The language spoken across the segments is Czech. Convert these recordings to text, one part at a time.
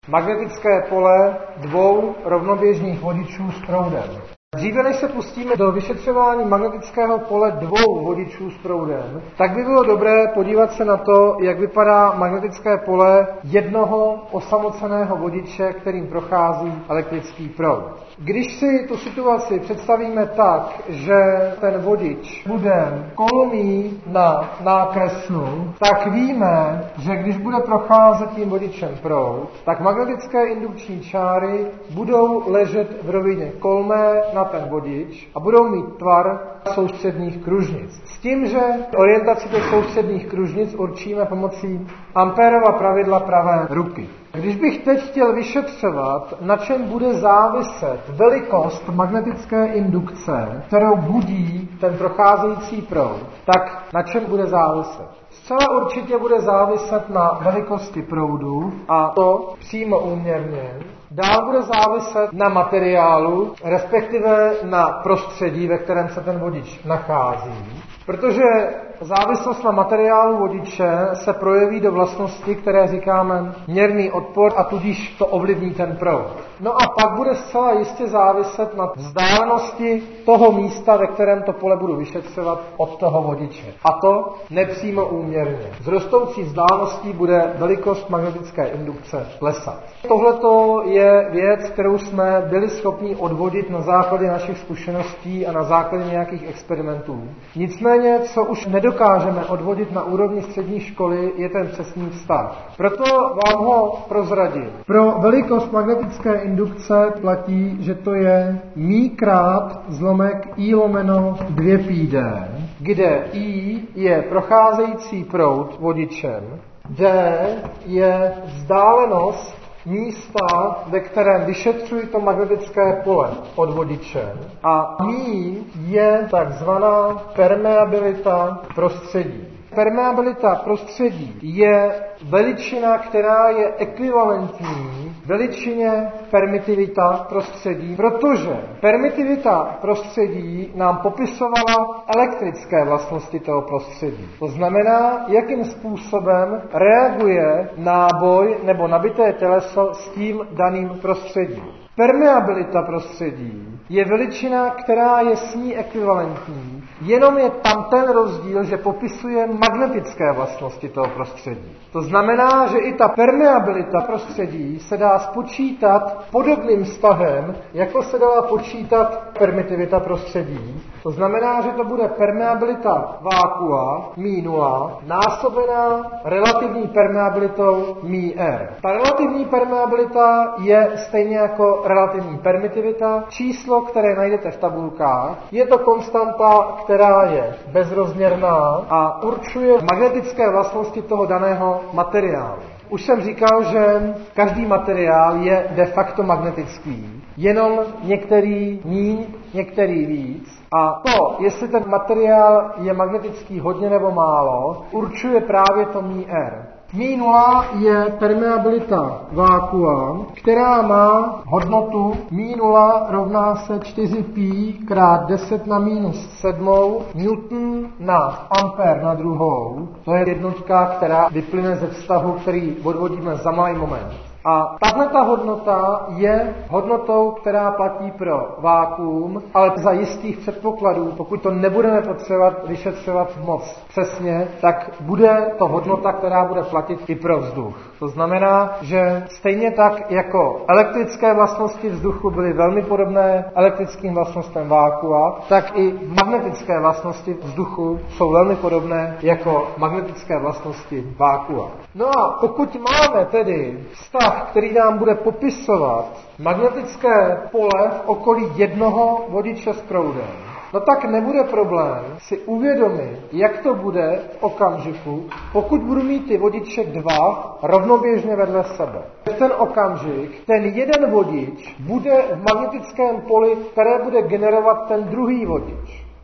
Magnetické pole dvou rovnoběžných vodičů s proudem. Dříve než se pustíme do vyšetřování magnetického pole dvou vodičů s proudem, tak by bylo dobré podívat se na to, jak vypadá magnetické pole jednoho osamoceného vodiče, kterým prochází elektrický proud. Když si tu situaci představíme tak, že ten vodič bude kolmý na nákreslu, tak víme, že když bude procházet tím vodičem proud, tak magnetické indukční čáry budou ležet v rovině kolmé na ten vodič a budou mít tvar soustředních kružnic. S tím, že orientaci těch soustředních kružnic určíme pomocí Amperova pravidla pravé ruky. Když bych teď chtěl vyšetřovat, na čem bude záviset velikost magnetické indukce, kterou budí ten procházející proud, tak na čem bude záviset? Zcela určitě bude záviset na velikosti proudu, a to přímo úměrně. Dál bude záviset na materiálu, respektive na prostředí, ve kterém se ten vodič nachází, protože závislost na materiálu vodiče se projeví do vlastnosti, které říkáme měrný odpor, a tudíž to ovlivní ten proud. No a pak bude zcela jistě záviset na vzdálenosti toho místa, ve kterém to pole budu vyšetřovat, od toho vodiče. A to nepřímo úměrně. S rostoucí vzdáleností bude velikost magnetické indukce klesat. Tohleto je věc, kterou jsme byli schopni odvodit na základě našich zkušeností a na základě nějakých experimentů. Nicméně, co už nedokážeme odvodit na úrovni střední školy, je ten přesný vztah. Proto vám ho prozradím. Pro velikost magnetické indukce platí, že to je μ krát zlomek I lomeno 2πd, kde I je procházející proud vodičem, D je vzdálenost místa, ve kterém vyšetřuji to magnetické pole od vodiče, a μ je takzvaná permeabilita prostředí. Permeabilita prostředí je veličina, která je ekvivalentní veličině permitivita prostředí, protože permitivita prostředí nám popisovala elektrické vlastnosti toho prostředí. To znamená, jakým způsobem reaguje náboj nebo nabité těleso s tím daným prostředím. Permeabilita prostředí je veličina, která je s ní ekvivalentní, jenom je tam ten rozdíl, že popisuje magnetické vlastnosti toho prostředí. To znamená, že i ta permeabilita prostředí se dá spočítat podobným vztahem, jako se dala počítat permitivita prostředí. To znamená, že to bude permeabilita vákua μ0 násobená relativní permeabilitou μr. Ta relativní permeabilita je stejně jako relativní permitivita číslo, které najdete v tabulkách. Je to konstanta, která je bezrozměrná a určuje magnetické vlastnosti toho daného materiálu. Už jsem říkal, že každý materiál je de facto magnetický, jenom některý míň, některý víc. A to, jestli ten materiál je magnetický hodně nebo málo, určuje právě to μr. μ0 je permeabilita vákua, která má hodnotu μ0 rovná se 4π krát 10 na minus 7 Newton na ampér na druhou. To je jednotka, která vyplyne ze vztahu, který odvodíme za malý moment. A tahle ta hodnota je hodnotou, která platí pro vákuum, ale za jistých předpokladů, pokud to nebudeme potřebovat vyšetřovat moc přesně, tak bude to hodnota, která bude platit i pro vzduch. To znamená, že stejně tak jako elektrické vlastnosti vzduchu byly velmi podobné elektrickým vlastnostem vákua, tak i magnetické vlastnosti vzduchu jsou velmi podobné jako magnetické vlastnosti vákua. No a pokud máme tedy vztah, který nám bude popisovat magnetické pole v okolí jednoho vodiče s proudem, no tak nebude problém si uvědomit, jak to bude v okamžiku, pokud budu mít ty vodiče dva rovnoběžně vedle sebe. V ten okamžik ten jeden vodič bude v magnetickém poli, které bude generovat ten druhý vodič.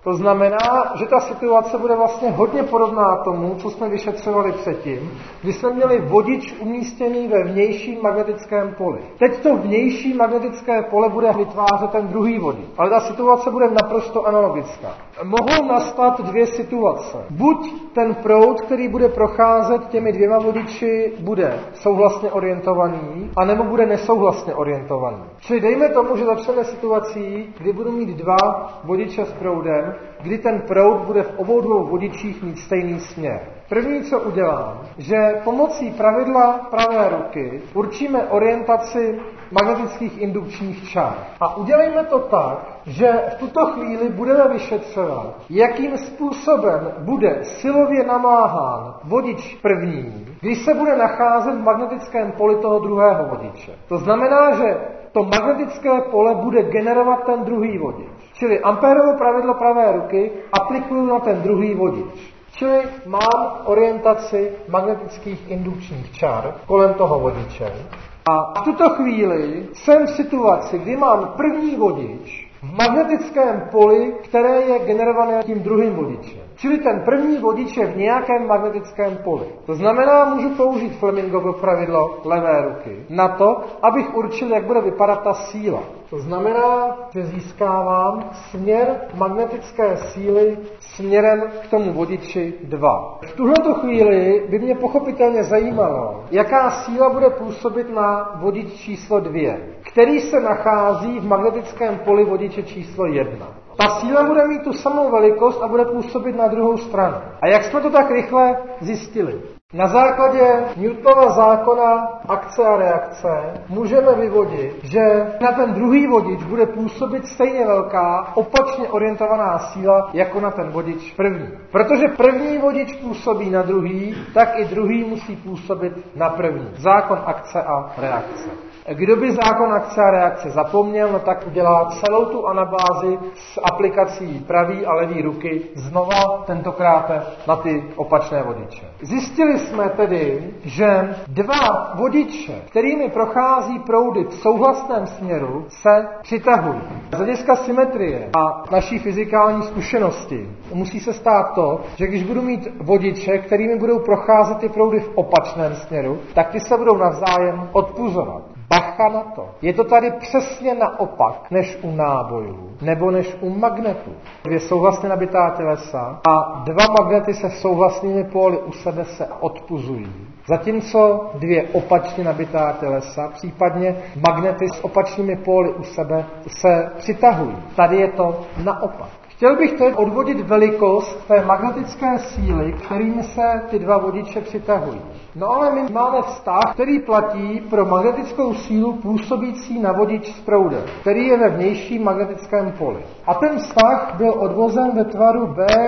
To znamená, že ta situace bude vlastně hodně podobná tomu, co jsme vyšetřovali předtím, kdy jsme měli vodič umístěný ve vnějším magnetickém poli. Teď to vnější magnetické pole bude vytvářet ten druhý vodič, ale ta situace bude naprosto analogická. Mohou nastat dvě situace. Buď ten proud, který bude procházet těmi dvěma vodiči, bude souhlasně orientovaný, anebo bude nesouhlasně orientovaný. Čili dejme tomu, že začneme situací, kdy budu mít dva vodiče s proudem, kdy ten proud bude v obou dvou vodičích mít stejný směr. První, co udělám, že pomocí pravidla pravé ruky určíme orientaci magnetických indukčních čár. A udělejme to tak, že v tuto chvíli budeme vyšetřovat, jakým způsobem bude silově namáhán vodič první, když se bude nacházet v magnetickém poli toho druhého vodiče. To znamená, že to magnetické pole bude generovat ten druhý vodič. Čili Amperovo pravidlo pravé ruky aplikuju na ten druhý vodič. Čili mám orientaci magnetických indukčních čar kolem toho vodiče. A v tuto chvíli jsem v situaci, kdy mám první vodič v magnetickém poli, které je generované tím druhým vodičem. Čili ten první vodič je v nějakém magnetickém poli. To znamená, můžu použít Flemingovo pravidlo levé ruky na to, abych určil, jak bude vypadat ta síla. To znamená, že získávám směr magnetické síly směrem k tomu vodiči 2. V tuhleto chvíli by mě pochopitelně zajímalo, jaká síla bude působit na vodič číslo 2, který se nachází v magnetickém poli vodiče číslo 1. Ta síla bude mít tu samou velikost a bude působit na druhou stranu. A jak jsme to tak rychle zjistili? Na základě Newtonova zákona akce a reakce můžeme vyvodit, že na ten druhý vodič bude působit stejně velká, opačně orientovaná síla, jako na ten vodič první. Protože první vodič působí na druhý, tak i druhý musí působit na první. Zákon akce a reakce. Kdo by zákon akce a reakce zapomněl, no tak udělá celou tu anabázi s aplikací pravý a levý ruky znova, tentokrát na ty opačné vodiče. Zjistili jsme tedy, že dva vodiče, kterými prochází proudy v souhlasném směru, se přitahují. Z hlediska symetrie a naší fyzikální zkušenosti musí se stát to, že když budu mít vodiče, kterými budou procházet ty proudy v opačném směru, tak ty se budou navzájem odpuzovat. Bacha na to. Je to tady přesně naopak, než u nábojů, nebo než u magnetů. Dvě souhlasně nabitá tělesa a dva magnety se souhlasnými póly u sebe se odpuzují. Zatímco dvě opačně nabitá tělesa, případně magnety s opačnými póly u sebe se přitahují. Tady je to naopak. Chtěl bych teď odvodit velikost té magnetické síly, kterými se ty dva vodiče přitahují. No ale my máme vztah, který platí pro magnetickou sílu působící na vodič s proudem, který je ve vnějším magnetickém poli. A ten vztah byl odvozen ve tvaru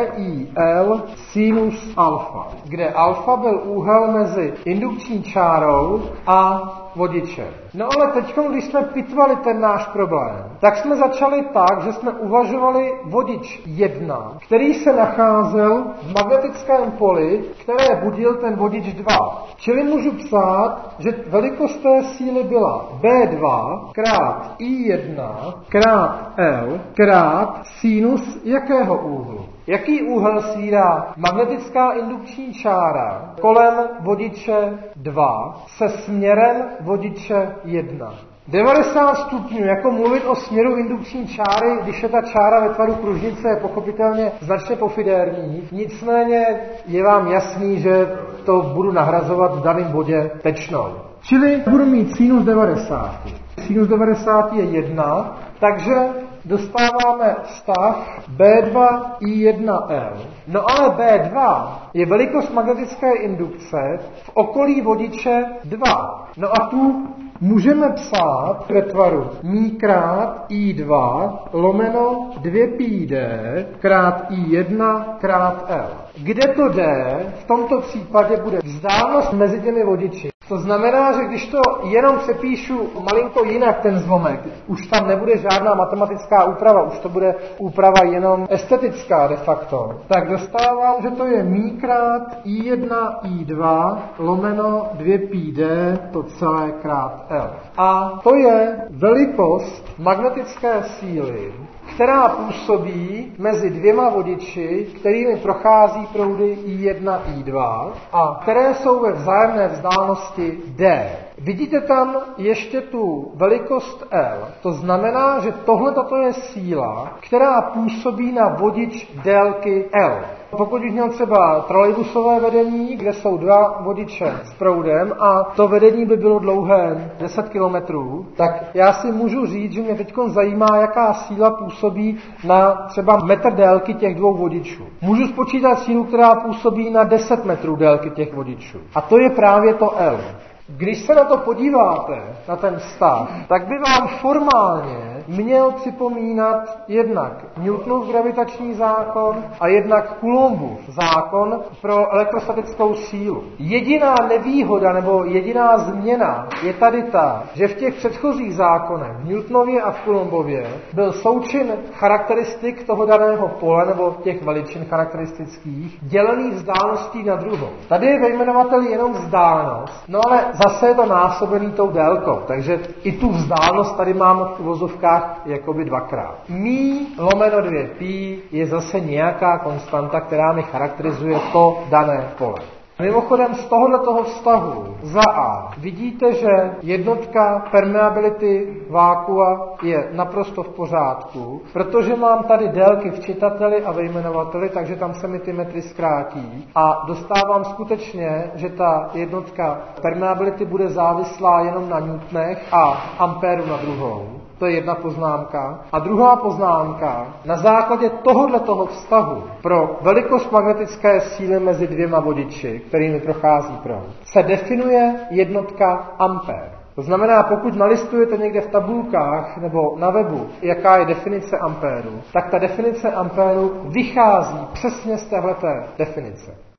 BIL sinus alfa, kde alfa byl úhel mezi indukční čárou a vodiče. No ale teď, když jsme pitvali ten náš problém, tak jsme začali tak, že jsme uvažovali vodič 1, který se nacházel v magnetickém poli, které budil ten vodič 2. Čili můžu psát, že velikost té síly byla B2 krát I1 krát L krát sinus jakého úhlu? Jaký úhel svírá magnetická indukční čára kolem vodiče 2 se směrem vodiče 1? 90 stupňů, jako mluvit o směru indukční čáry, když je ta čára ve tvaru pružnice, je pochopitelně značně pofidérní. Nicméně je vám jasný, že to budu nahrazovat v daném bodě tečnou. Čili budu mít sinus 90. Sinus 90 je 1, takže dostáváme vztah B2I1L. No ale B2 je velikost magnetické indukce v okolí vodiče 2. No a tu můžeme psát ve tvaru μ krát I2 lomeno 2πd krát I1 krát L. Kde to D v tomto případě bude vzdálenost mezi těmi vodiči. To znamená, že když to jenom přepíšu malinko jinak ten zlomek, už tam nebude žádná matematická úprava, už to bude úprava jenom estetická de facto, tak dostávám, že to je μ krát I1 I2 lomeno 2πd to celé krát L. A to je velikost magnetické síly která působí mezi dvěma vodiči, kterými prochází proudy I1, I2 a které jsou ve vzájemné vzdálenosti D. Vidíte tam ještě tu velikost L. To znamená, že tohle je síla, která působí na vodič délky L. Pokud bych měl třeba trolejbusové vedení, kde jsou dva vodiče s proudem a to vedení by bylo dlouhé 10 kilometrů, tak já si můžu říct, že mě teď zajímá, jaká síla působí na třeba metr délky těch dvou vodičů. Můžu spočítat sílu, která působí na 10 metrů délky těch vodičů. A to je právě to L. Když se na to podíváte, na ten vztah, tak by vám formálně měl připomínat jednak Newtonův gravitační zákon a jednak Coulombův zákon pro elektrostatickou sílu. Jediná nevýhoda nebo jediná změna je tady ta, že v těch předchozích zákonech, v Newtonově a v Coulombově, byl součin charakteristik toho daného pole nebo těch veličin charakteristických dělený vzdáleností na druhou. Tady je ve jmenovateli jenom vzdálenost, no ale zase je to násobený tou délkou, takže i tu vzdálenost tady mám v uvozovkách jakoby dvakrát. Mí lomeno 2π je zase nějaká konstanta, která mi charakterizuje to dané pole. Mimochodem z tohoto vztahu za A vidíte, že jednotka permeability vákua je naprosto v pořádku, protože mám tady délky v čitateli a ve jmenovateli, takže tam se mi ty metry zkrátí a dostávám skutečně, že ta jednotka permeability bude závislá jenom na newtonech a ampéru na druhou. To je jedna poznámka. A druhá poznámka, na základě tohoto vztahu pro velikost magnetické síly mezi dvěma vodiči, kterými prochází proud, se definuje jednotka ampér. To znamená, pokud nalistujete někde v tabulkách nebo na webu, jaká je definice ampéru, tak ta definice ampéru vychází přesně z téhleté definice.